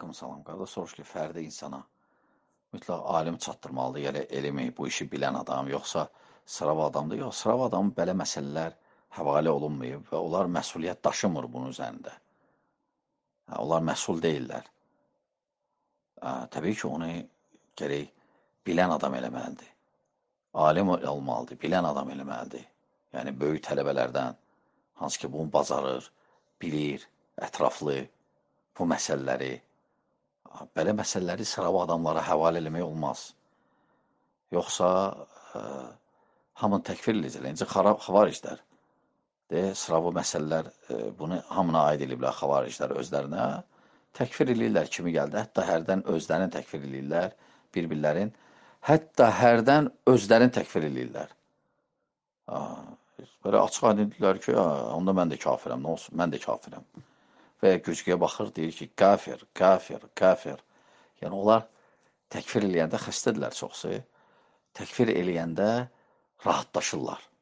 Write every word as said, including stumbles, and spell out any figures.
Aleyküm salam. Qardaş soruş ki, fərdi insana mütləq alim çatdırmalıdır, yəni elmi, bu işi bilən adam, yoxsa sırav adamdır? Yox, sırav adamın belə məsələlər həvalə olunmayıb və onlar məsuliyyət daşımır bunun üzərində. Hə, onlar məsul deyillər. Hə, təbii ki, onu gərək bilən adam eləməlidir. Alim olmalıdır, bilən adam eləməlidir. Yəni, böyük tələbələrdən, hansı ki, bunu bacarır, bilir, ətraflı bu məsələləri, belə məsələləri sırav adamlara həvalə eləmək olmaz. Yoxsa ə, hamını təkfir edəcəklər. İncə xavariclər. De, sıravı məsələlər, ə, bunu hamına aid ediblər xavariclər özlərinə. Təkfir edirlər kimi gəldi. Hətta hərdən özlərini təkfir edirlər, bir-birlərin. Hətta hərdən özlərini təkfir edirlər. Belə açıq aydındılar ki, onda mən də kafirəm, nə olsun, mən də kafirəm. Və güzgüyə baxır, deyir ki, kafir, kafir, kafir. Yəni, onlar təkfir eləyəndə xəstədirlər çoxsu. Təkfir eləyəndə rahatlaşırlar.